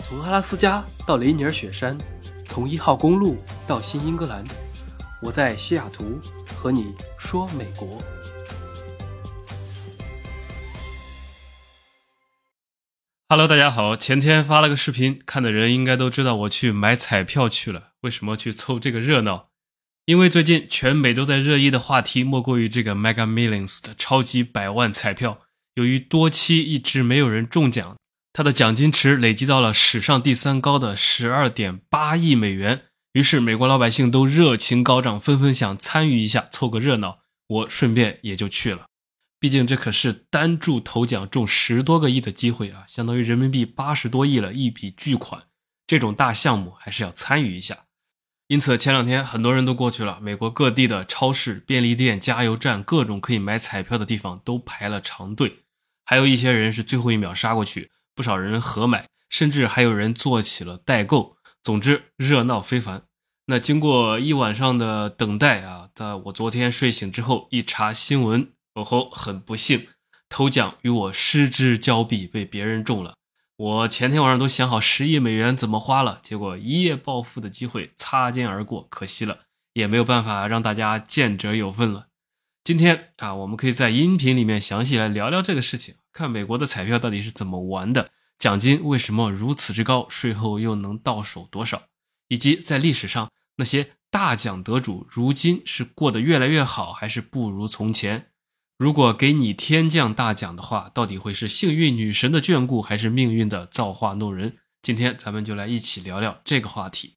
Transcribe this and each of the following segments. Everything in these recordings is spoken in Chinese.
从阿拉斯加到雷尼尔雪山，从1号公路到新英格兰，我在西雅图和你说美国。Hello， 大家好，前天发了个视频，看的人应该都知道我去买彩票去了。为什么去凑这个热闹？因为最近全美都在热议的话题莫过于这个 Mega Millions 的超级百万彩票，由于多期一直没有人中奖，它的奖金池累积到了史上第3高的 12.8 亿美元，于是美国老百姓都热情高涨，纷纷想参与一下，凑个热闹，我顺便也就去了。毕竟这可是单注头奖中10多个亿的机会啊，相当于人民币80多亿了，一笔巨款，这种大项目还是要参与一下。因此前2天很多人都过去了，美国各地的超市、便利店、加油站，各种可以买彩票的地方都排了长队，还有一些人是最后一秒杀过去，不少人合买，甚至还有人做起了代购，总之热闹非凡。那经过一晚上的等待啊，在我昨天睡醒之后一查新闻，很不幸，头奖与我失之交臂，被别人中了。我前天晚上都想好10亿美元怎么花了，结果一夜暴富的机会擦肩而过，可惜了，也没有办法让大家见者有份了。今天啊，我们可以在音频里面详细来聊聊这个事情，看美国的彩票到底是怎么玩的，奖金为什么如此之高，税后又能到手多少，以及在历史上那些大奖得主如今是过得越来越好，还是不如从前。如果给你天降大奖的话，到底会是幸运女神的眷顾，还是命运的造化弄人？今天咱们就来一起聊聊这个话题。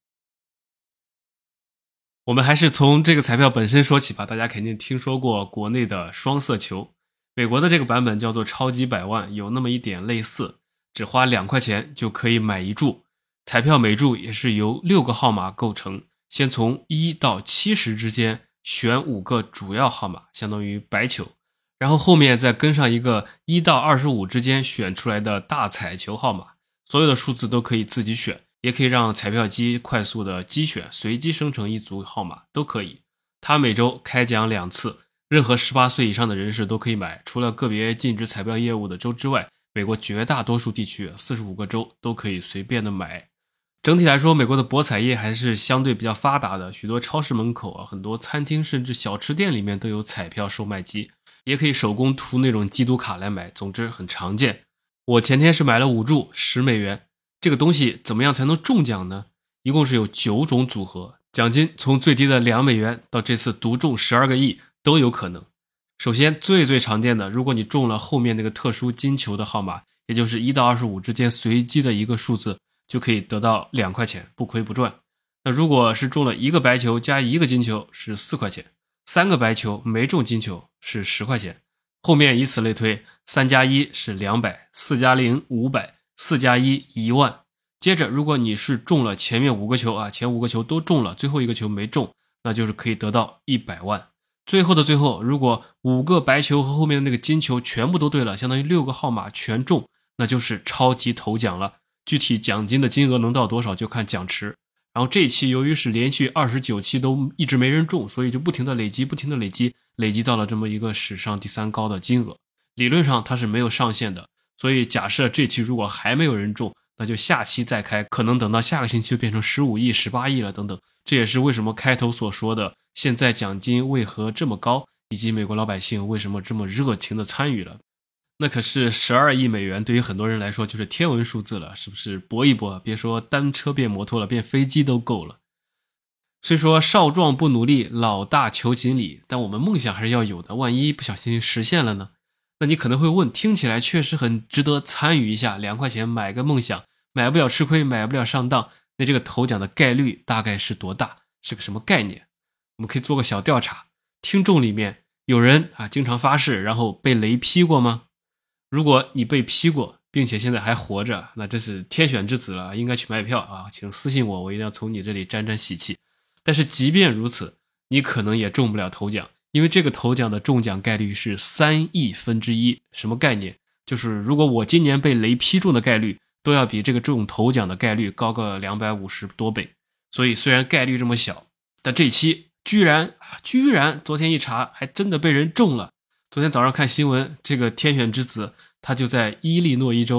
我们还是从这个彩票本身说起吧，大家肯定听说过国内的双色球，美国的这个版本叫做超级百万，有那么一点类似，只花2块钱就可以买一注，彩票每注也是由6个号码构成，先从1到70之间选5个主要号码，相当于白球，然后后面再跟上一个1到25之间选出来的大彩球号码，所有的数字都可以自己选，也可以让彩票机快速的机选，随机生成一组号码都可以。它每周开奖2次，任何18岁以上的人士都可以买，除了个别禁止彩票业务的州之外，美国绝大多数地区45个州都可以随便的买。整体来说，美国的博彩业还是相对比较发达的，许多超市门口很多餐厅甚至小吃店里面都有彩票售卖机，也可以手工涂那种基督卡来买，总之很常见。我前天是买了5注10美元，这个东西怎么样才能中奖呢？一共是有9种组合，奖金从最低的2美元到这次独中12个亿都有可能。首先最常见的，如果你中了后面那个特殊金球的号码，也就是1到25之间随机的一个数字，就可以得到2块钱，不亏不赚。那如果是中了1个白球加1个金球是4块钱，3个白球没中金球是10块钱，后面以此类推，3加1是200， 4加0 500， 4加1 1万。接着如果你是中了前面5个球前5个球都中了，最后一个球没中，那就是可以得到100万。最后的最后，如果5个白球和后面的那个金球全部都对了，相当于6个号码全中，那就是超级头奖了。具体奖金的金额能到多少就看奖池。然后这一期由于是连续29期都一直没人中，所以就不停的累积累积到了这么一个史上第3高的金额。理论上它是没有上限的，所以假设这期如果还没有人中，那就下期再开，可能等到下个星期就变成15亿18亿了等等。这也是为什么开头所说的现在奖金为何这么高，以及美国老百姓为什么这么热情的参与了。那可是12亿美元对于很多人来说就是天文数字了，是不是搏一搏，别说单车变摩托了，变飞机都够了。虽说少壮不努力，老大求锦鲤，但我们梦想还是要有的，万一不小心实现了呢？那你可能会问，听起来确实很值得参与一下，2块钱买个梦想，买不了吃亏，买不了上当，那这个头奖的概率大概是多大，是个什么概念？我们可以做个小调查，听众里面有人经常发誓然后被雷劈过吗？如果你被劈过并且现在还活着，那这是天选之子了，应该去买票请私信我，我一定要从你这里沾沾喜气。但是即便如此，你可能也中不了头奖，因为这个头奖的中奖概率是3亿分之一。什么概念？就是如果我今年被雷劈中的概率都要比这个中头奖的概率高个250多倍。所以虽然概率这么小，但这期居然昨天一查还真的被人中了。昨天早上看新闻，这个天选之子他就在伊利诺伊州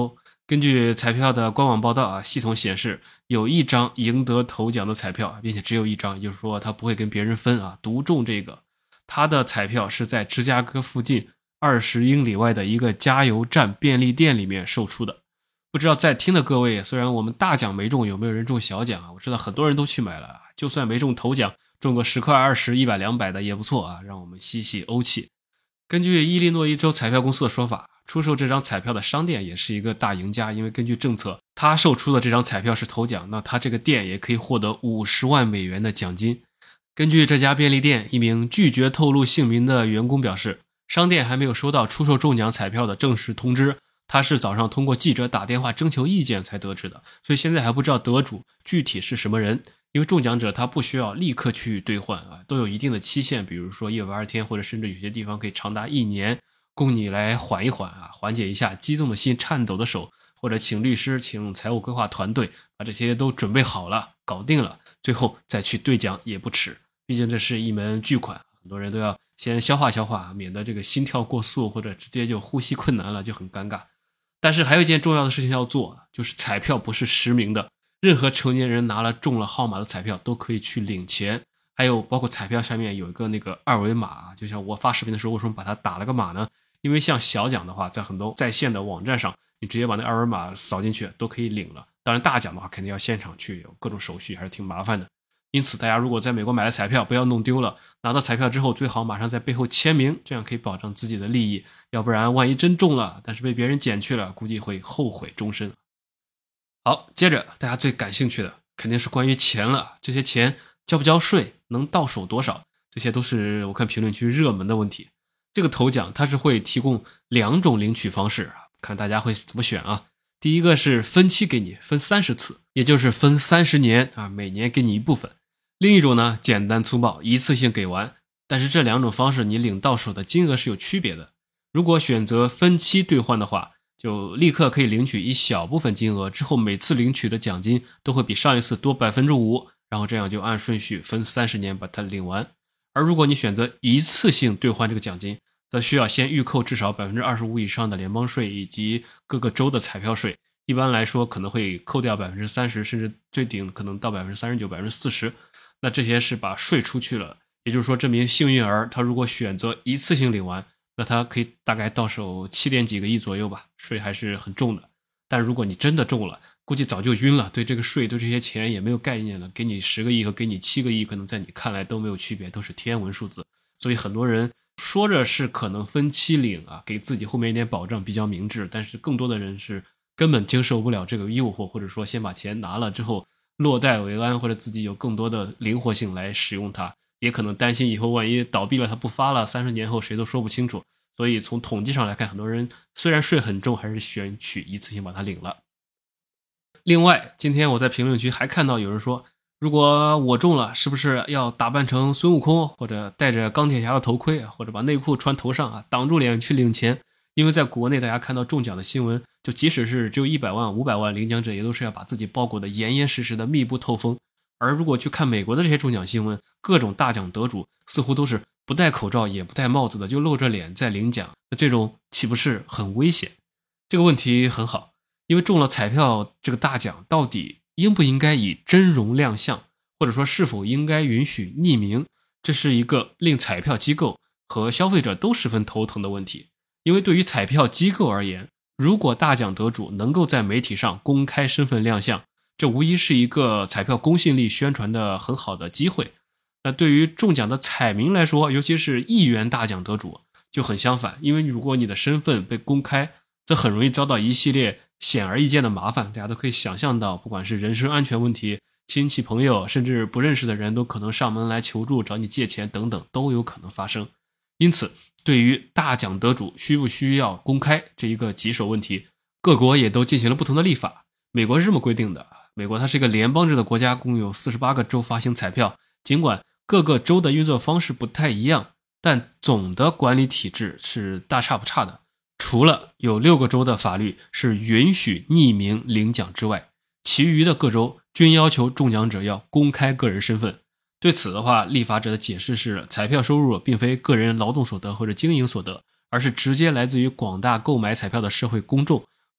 根据彩票的官网报道系统显示有一张赢得头奖的彩票，并且只有一张，也就是说他不会跟别人分独中这个。他的彩票是在芝加哥附近20英里外的一个加油站便利店里面售出的。不知道在听的各位，虽然我们大奖没中，有没有人中小奖我知道很多人都去买了，就算没中头奖，中个10块、20、100、200的也不错让我们吸吸欧气。根据伊利诺伊州彩票公司的说法，出售这张彩票的商店也是一个大赢家，因为根据政策，他售出的这张彩票是头奖，那他这个店也可以获得50万美元的奖金。根据这家便利店一名拒绝透露姓名的员工表示，商店还没有收到出售中奖彩票的正式通知，他是早上通过记者打电话征求意见才得知的，所以现在还不知道得主具体是什么人。因为中奖者他不需要立刻去兑换都有一定的期限，比如说180天，或者甚至有些地方可以长达1年，供你来缓一缓缓解一下激动的心、颤抖的手，或者请律师、请财务规划团队把这些都准备好了、搞定了，最后再去兑奖也不迟。毕竟这是一门巨款，很多人都要先消化消化，免得这个心跳过速或者直接就呼吸困难了，就很尴尬。但是还有一件重要的事情要做，就是彩票不是实名的，任何成年人拿了中了号码的彩票都可以去领钱。还有包括彩票下面有一个那个二维码，就像我发视频的时候为什么把它打了个码呢？因为像小奖的话，在很多在线的网站上，你直接把那二维码扫进去都可以领了。当然大奖的话肯定要现场去，有各种手续还是挺麻烦的。因此大家如果在美国买了彩票，不要弄丢了，拿到彩票之后最好马上在背后签名，这样可以保证自己的利益，要不然万一真中了但是被别人捡去了，估计会后悔终身。好，接着大家最感兴趣的肯定是关于钱了，这些钱交不交税，能到手多少，这些都是我看评论区热门的问题。这个头奖它是会提供2种领取方式，看大家会怎么选第一个是分期给你，分30次，也就是分30年每年给你一部分。另一种呢，简单粗暴，一次性给完，但是这2种方式你领到手的金额是有区别的。如果选择分期兑换的话，就立刻可以领取一小部分金额，之后每次领取的奖金都会比上一次多 5%， 然后这样就按顺序分30年把它领完。而如果你选择一次性兑换这个奖金，则需要先预扣至少 25% 以上的联邦税以及各个州的彩票税，一般来说可能会扣掉 30%， 甚至最顶可能到 39%、40%，那这些是把税出去了，也就是说这名幸运儿他如果选择一次性领完，那他可以大概到手7点几个亿左右吧，税还是很重的。但如果你真的中了，估计早就晕了，对这个税对这些钱也没有概念了，给你10个亿和给你7个亿可能在你看来都没有区别，都是天文数字。所以很多人说着是可能分期领给自己后面一点保障比较明智，但是更多的人是根本经受不了这个诱惑，或者说先把钱拿了之后落袋为安，或者自己有更多的灵活性来使用它，也可能担心以后万一倒闭了他不发了，30年后谁都说不清楚。所以从统计上来看，很多人虽然税很重，还是选取一次性把它领了。另外今天我在评论区还看到有人说，如果我中了，是不是要打扮成孙悟空，或者戴着钢铁侠的头盔，或者把内裤穿头上挡住脸去领钱？因为在国内大家看到中奖的新闻，就即使是只有100万、500万，领奖者也都是要把自己包裹的严严实实的，密不透风。而如果去看美国的这些中奖新闻，各种大奖得主似乎都是不戴口罩也不戴帽子的，就露着脸在领奖，那这种岂不是很危险？这个问题很好，因为中了彩票这个大奖，到底应不应该以真容亮相，或者说是否应该允许匿名，这是一个令彩票机构和消费者都十分头疼的问题。因为对于彩票机构而言，如果大奖得主能够在媒体上公开身份亮相，这无疑是一个彩票公信力宣传的很好的机会。那对于中奖的彩民来说，尤其是亿元大奖得主就很相反，因为如果你的身份被公开，这很容易遭到一系列显而易见的麻烦，大家都可以想象到，不管是人身安全问题，亲戚朋友甚至不认识的人都可能上门来求助，找你借钱等等都有可能发生。因此对于大奖得主需不需要公开这一个棘手问题，各国也都进行了不同的立法。美国是这么规定的，美国它是一个联邦制的国家，共有48个州发行彩票，尽管各个州的运作方式不太一样，但总的管理体制是大差不差的。除了有6个州的法律是允许匿名领奖之外，其余的各州均要求中奖者要公开个人身份。对此的话，立法者的解释是，彩票收入并非个人劳动所得或者经营所得，而是直接来自于广大购买彩票的社会公众，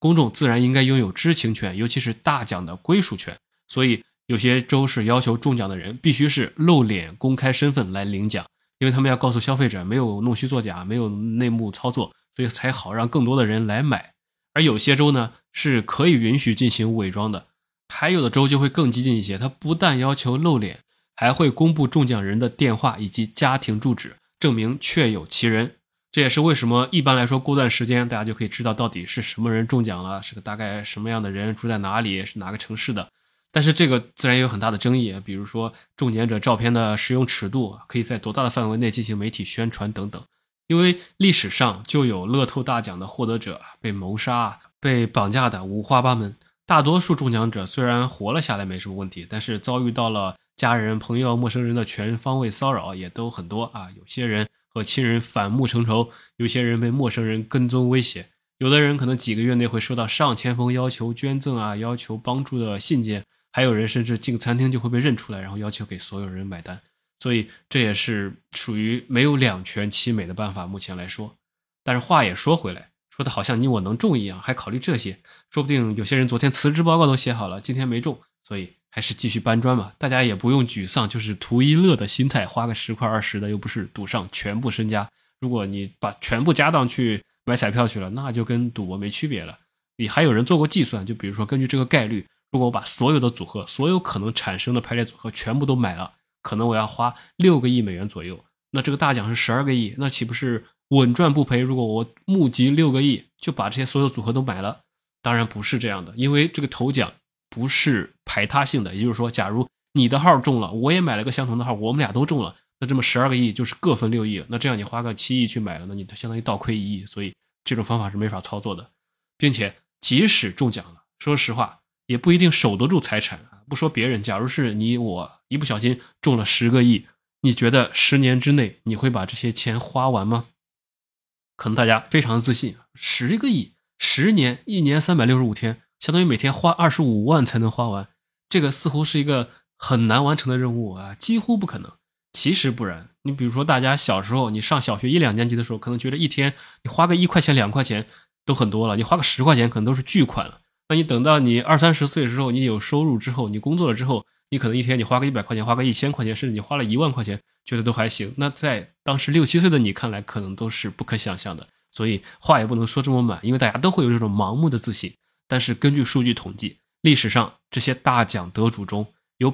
公众自然应该拥有知情权，尤其是大奖的归属权。所以有些州是要求中奖的人必须是露脸公开身份来领奖，因为他们要告诉消费者没有弄虚作假，没有内幕操作，所以才好让更多的人来买。而有些州呢是可以允许进行伪装的，还有的州就会更激进一些，它不但要求露脸，还会公布中奖人的电话以及家庭住址，证明确有其人。这也是为什么一般来说过段时间大家就可以知道到底是什么人中奖了，是个大概什么样的人，住在哪里，是哪个城市的。但是这个自然也有很大的争议，比如说中奖者照片的使用尺度，可以在多大的范围内进行媒体宣传等等。因为历史上就有乐透大奖的获得者被谋杀、被绑架的五花八门。大多数中奖者虽然活了下来没什么问题，但是遭遇到了家人、朋友、陌生人的全方位骚扰也都很多啊。有些人和亲人反目成仇，有些人被陌生人跟踪威胁，有的人可能几个月内会收到上千封要求捐赠啊、要求帮助的信件，还有人甚至进餐厅就会被认出来，然后要求给所有人买单。所以这也是属于没有两全其美的办法，目前来说。但是话也说回来，说的好像你我能中一样，还考虑这些，说不定有些人昨天辞职报告都写好了，今天没中，所以还是继续搬砖吧。大家也不用沮丧，就是图一乐的心态，花个10块20的又不是赌上全部身家。如果你把全部家当去买彩票去了，那就跟赌博没区别了。你还有人做过计算，就比如说根据这个概率，如果我把所有的组合，所有可能产生的排列组合全部都买了，可能我要花6个亿美元左右，那这个大奖是12个亿，那岂不是稳赚不赔？如果我募集6个亿就把这些所有组合都买了，当然不是这样的，因为这个头奖不是排他性的，也就是说假如你的号中了，我也买了个相同的号，我们俩都中了，那这么12个亿就是各分6亿了，那这样你花个7亿去买了，那你相当于倒亏1亿，所以这种方法是没法操作的。并且即使中奖了，说实话也不一定守得住财产。不说别人，假如是你我一不小心中了10个亿，你觉得10年之内你会把这些钱花完吗？可能大家非常自信，10个亿10年，1年365天，相当于每天花25万才能花完，这个似乎是一个很难完成的任务啊，几乎不可能。其实不然，你比如说大家小时候，你上小学1、2年级的时候，可能觉得一天你花个1块钱2块钱都很多了，你花个10块钱可能都是巨款了。那你等到你20、30岁的时候，你有收入之后，你工作了之后，你可能一天你花个100块钱，花个1000块钱，甚至你花了1万块钱，觉得都还行。那在当时6、7岁的你看来，可能都是不可想象的。所以话也不能说这么满，因为大家都会有这种盲目的自信。但是根据数据统计，历史上这些大奖得主中，有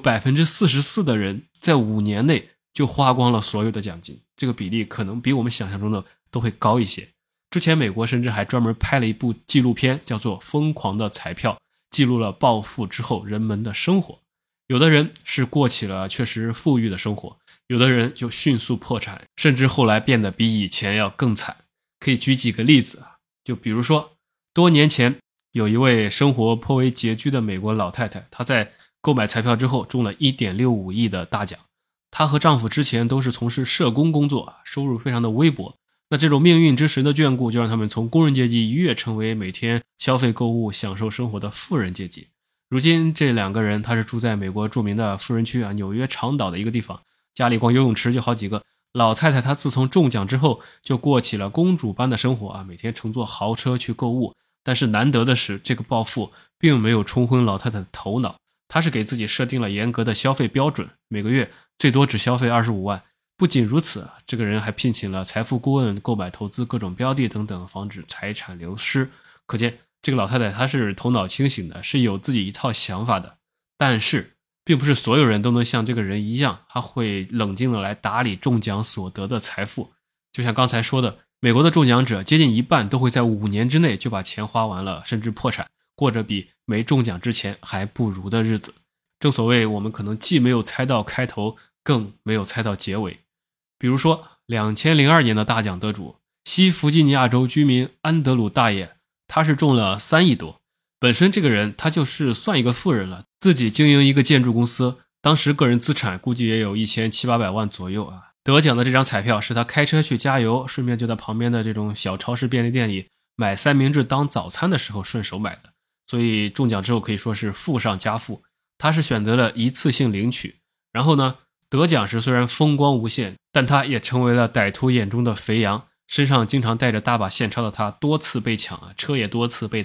44%的人在5年内就花光了所有的奖金，这个比例可能比我们想象中的都会高一些。之前美国甚至还专门拍了一部纪录片，叫做《疯狂的彩票》，记录了暴富之后人们的生活。有的人是过起了确实富裕的生活，有的人就迅速破产，甚至后来变得比以前要更惨。可以举几个例子啊，就比如说多年前有一位生活颇为拮据的美国老太太，她在购买彩票之后中了 1.65 亿的大奖。她和丈夫之前都是从事社工工作，收入非常的微薄。那这种命运之神的眷顾，就让他们从工人阶级一跃成为每天消费购物享受生活的富人阶级。如今这2个人他是住在美国著名的富人区纽约长岛的一个地方，家里光游泳池就好几个。老太太她自从中奖之后就过起了公主般的生活每天乘坐豪车去购物。但是难得的是，这个暴富并没有冲昏老太太的头脑，她是给自己设定了严格的消费标准，每个月最多只消费25万。不仅如此，这个人还聘请了财富顾问购买投资各种标的等等，防止财产流失。可见这个老太太她是头脑清醒的，是有自己一套想法的。但是并不是所有人都能像这个人一样，他会冷静的来打理中奖所得的财富。就像刚才说的，美国的中奖者接近一半都会在5年之内就把钱花完了，甚至破产，过着比没中奖之前还不如的日子。正所谓我们可能既没有猜到开头，更没有猜到结尾。比如说2002年的大奖得主西弗吉尼亚州居民安德鲁大爷，他是中了3亿多。本身这个人他就是算一个富人了，自己经营一个建筑公司，当时个人资产估计也有1700-800万左右得奖的这张彩票是他开车去加油，顺便就在旁边的这种小超市便利店里买三明治当早餐的时候顺手买的，所以中奖之后可以说是富上加富。他是选择了一次性领取，然后呢，得奖时虽然风光无限，但他也成为了歹徒眼中的肥羊，身上经常带着大把现钞的他多次被抢车也多次被砸，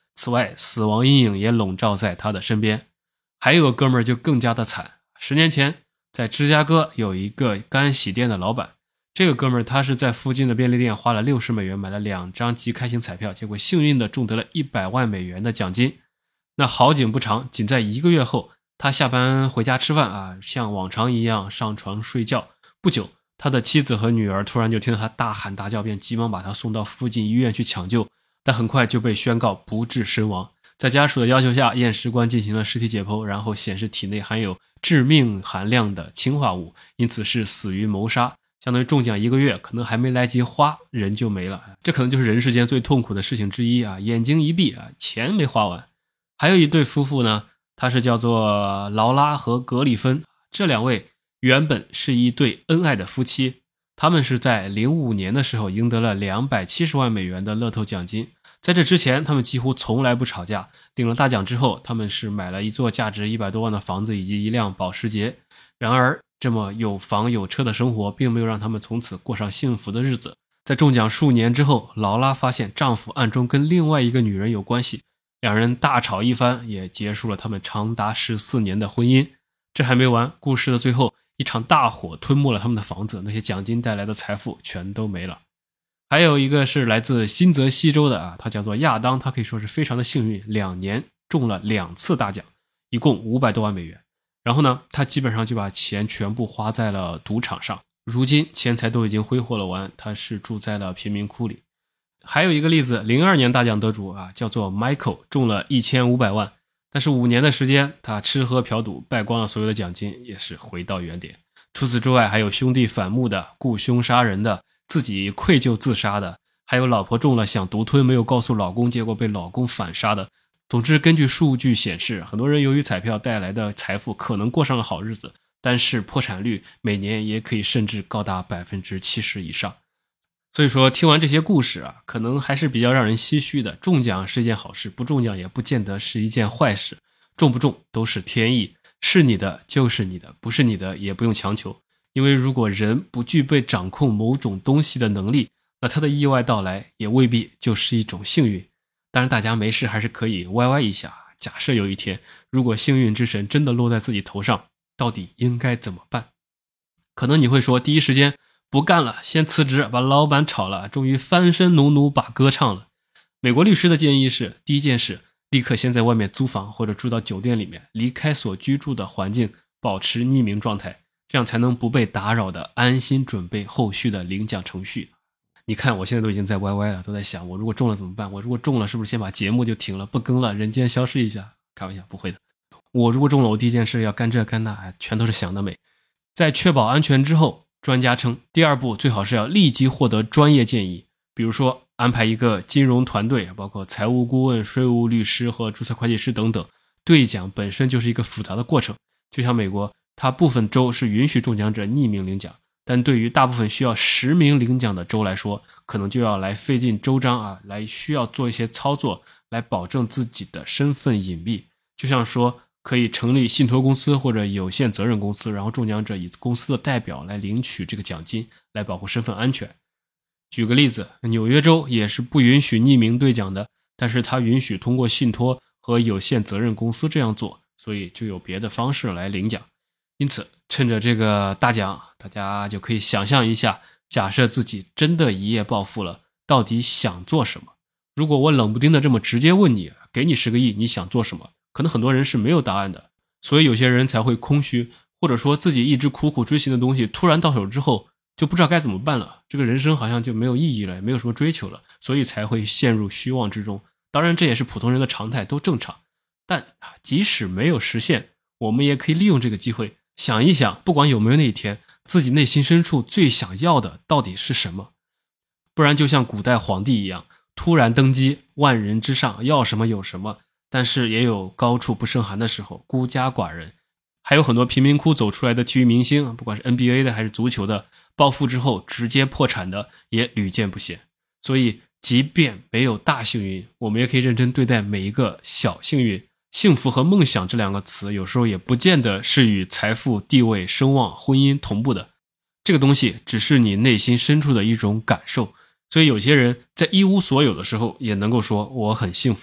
此外，死亡阴影也笼罩在他的身边。还有个哥们儿就更加的惨，10年前在芝加哥有一个干洗店的老板，这个哥们儿他是在附近的便利店花了$60买了2张即开型彩票，结果幸运的中得了$100万的奖金。那好景不长，仅在1个月后，他下班回家吃饭像往常一样上床睡觉。不久，他的妻子和女儿突然就听到他大喊大叫，便急忙把他送到附近医院去抢救，但很快就被宣告不治身亡。在家属的要求下，验尸官进行了尸体解剖，然后显示体内含有致命含量的氰化物，因此是死于谋杀。相当于中奖1个月，可能还没来及花，人就没了。这可能就是人世间最痛苦的事情之一眼睛一闭钱没花完。还有一对夫妇呢，他是叫做劳拉和格里芬，这2位原本是一对恩爱的夫妻，他们是在05年的时候赢得了$270万的乐透奖金。在这之前，他们几乎从来不吵架。领了大奖之后，他们是买了一座价值100多万的房子以及一辆保时捷。然而，这么有房有车的生活并没有让他们从此过上幸福的日子。在中奖数年之后，劳拉发现丈夫暗中跟另外一个女人有关系，两人大吵一番，也结束了他们长达14年的婚姻。这还没完，故事的最后，一场大火吞没了他们的房子，那些奖金带来的财富全都没了。还有一个是来自新泽西州的他叫做亚当，他可以说是非常的幸运，2年中了2次大奖，一共$500多万。然后呢，他基本上就把钱全部花在了赌场上，如今钱财都已经挥霍了完，他是住在了贫民窟里。还有一个例子，02年大奖得主叫做 Michael， 中了1500万，但是5年的时间，他吃喝嫖赌，败光了所有的奖金，也是回到原点。除此之外，还有兄弟反目的、雇凶杀人的、自己愧疚自杀的，还有老婆中了想独吞没有告诉老公，结果被老公反杀的。总之，根据数据显示，很多人由于彩票带来的财富可能过上了好日子，但是破产率每年也可以甚至高达70%以上。所以说，听完这些故事可能还是比较让人唏嘘的。中奖是一件好事，不中奖也不见得是一件坏事，中不中都是天意，是你的就是你的，不是你的也不用强求。因为如果人不具备掌控某种东西的能力，那他的意外到来也未必就是一种幸运。当然大家没事还是可以歪歪一下，假设有一天如果幸运之神真的落在自己头上，到底应该怎么办？可能你会说，第一时间不干了，先辞职，把老板炒了，终于翻身农奴把歌唱了。美国律师的建议是，第一件事，立刻先在外面租房或者住到酒店里面，离开所居住的环境，保持匿名状态，这样才能不被打扰的安心准备后续的领奖程序。你看我现在都已经在歪歪了，都在想我如果中了怎么办，我如果中了是不是先把节目就停了，不更了，人间消失一下？开玩笑，不会的。我如果中了，我第一件事要干这干那，全都是想得美。在确保安全之后，专家称第2步最好是要立即获得专业建议，比如说安排一个金融团队，包括财务顾问、税务律师和注册会计师等等。兑奖本身就是一个复杂的过程，就像美国，它部分州是允许中奖者匿名领奖，但对于大部分需要实名领奖的州来说，可能就要来费尽周章来需要做一些操作来保证自己的身份隐蔽。就像说可以成立信托公司或者有限责任公司，然后中奖者以公司的代表来领取这个奖金，来保护身份安全。举个例子，纽约州也是不允许匿名兑奖的，但是它允许通过信托和有限责任公司这样做，所以就有别的方式来领奖。因此趁着这个大奖，大家就可以想象一下，假设自己真的一夜暴富了，到底想做什么？如果我冷不丁的这么直接问你，给你10个亿，你想做什么？可能很多人是没有答案的，所以有些人才会空虚，或者说自己一直苦苦追寻的东西突然到手之后就不知道该怎么办了，这个人生好像就没有意义了，也没有什么追求了，所以才会陷入虚妄之中。当然这也是普通人的常态，都正常。但即使没有实现，我们也可以利用这个机会想一想，不管有没有那一天，自己内心深处最想要的到底是什么。不然就像古代皇帝一样，突然登基，万人之上，要什么有什么，但是也有高处不胜寒的时候，孤家寡人。还有很多贫民窟走出来的体育明星，不管是 NBA 的还是足球的，暴富之后直接破产的也屡见不鲜。所以即便没有大幸运，我们也可以认真对待每一个小幸运。幸福和梦想这2个词有时候也不见得是与财富、地位、声望、婚姻同步的，这个东西只是你内心深处的一种感受。所以有些人在一无所有的时候也能够说我很幸福，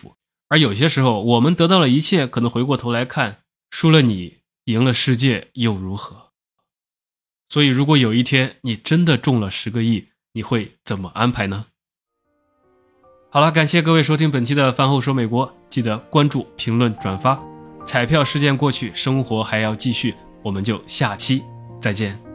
而有些时候我们得到了一切，可能回过头来看，输了你，赢了世界又如何？所以如果有一天你真的中了10个亿，你会怎么安排呢？好了，感谢各位收听本期的饭后说美国，记得关注、评论、转发。彩票事件过去，生活还要继续，我们就下期再见。